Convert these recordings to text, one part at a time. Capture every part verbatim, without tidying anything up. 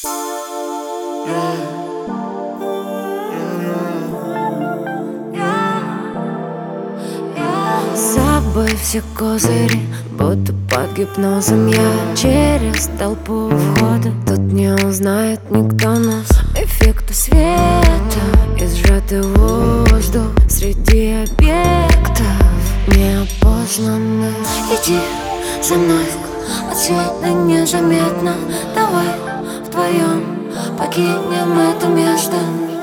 Забыв все козыри, будто под гипнозом я через толпу входа. Тут не узнает никто нас. Эффекты света и сжатый воздух среди объектов неопознанных. Иди за мной, отсюда незаметно. Давай вдвоем покинем это место.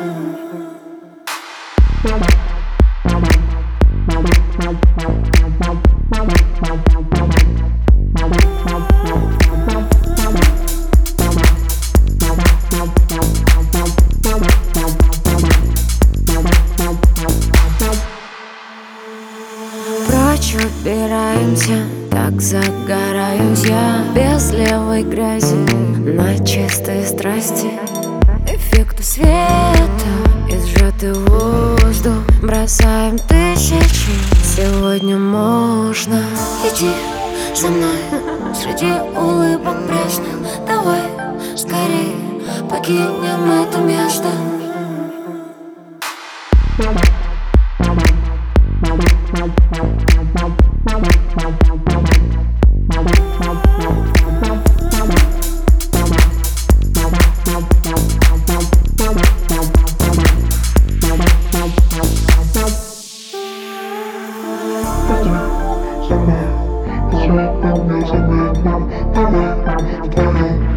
Прочь убираемся, так загораюсь я без левой грязи на чистой страсти. Эффекты света и сжатый воздух бросаем тысячи. Сегодня можно. Иди за мной среди улыбок пресных. Давай скорее покинем это место. Давай, давай, давай, давай, давай.